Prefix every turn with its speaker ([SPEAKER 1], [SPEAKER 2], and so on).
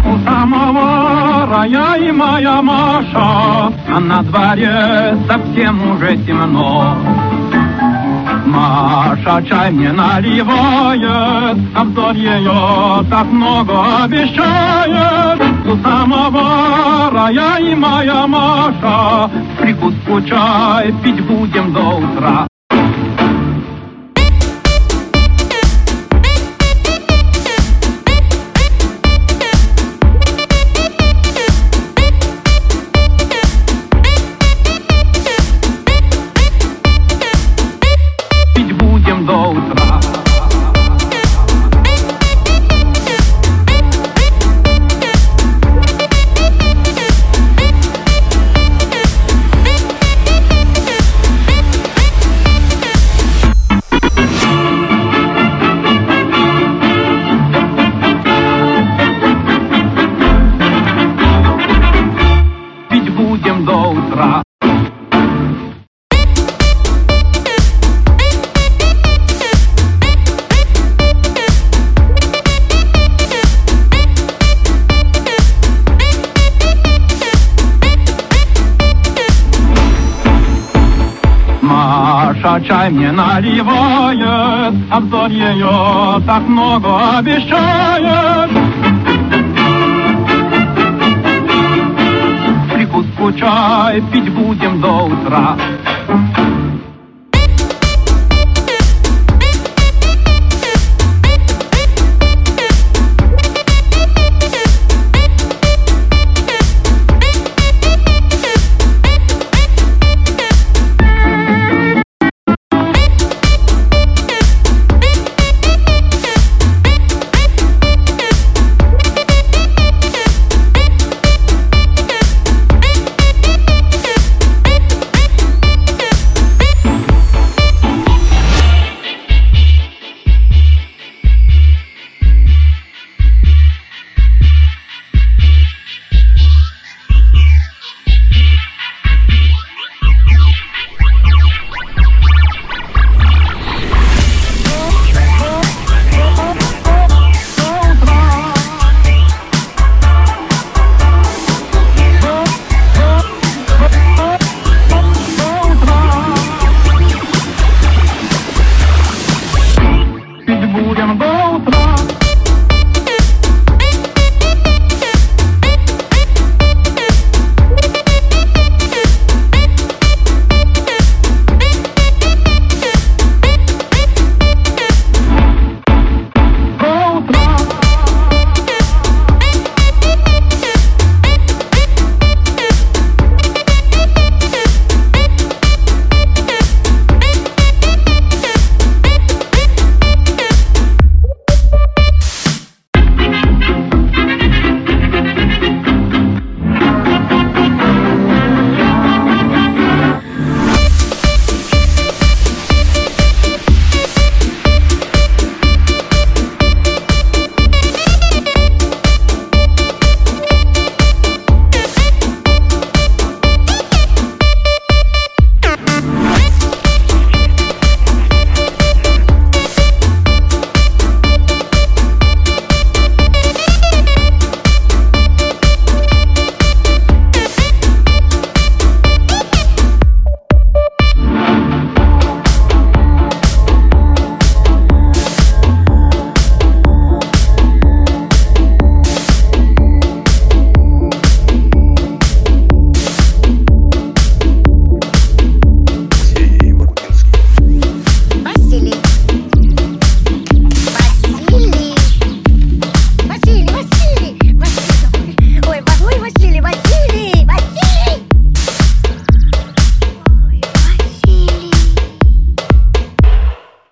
[SPEAKER 1] У самого рая и моя Маша, а на дворе совсем уже темно. Маша чай мне наливает, а взор ее так много обещает. У самого рая и моя Маша, прикуску чай пить будем до утра. До утра. Пить будем до утра. Маша чай мне наливает, а взор ее так много обещает. Прикуску чай пить будем до утра.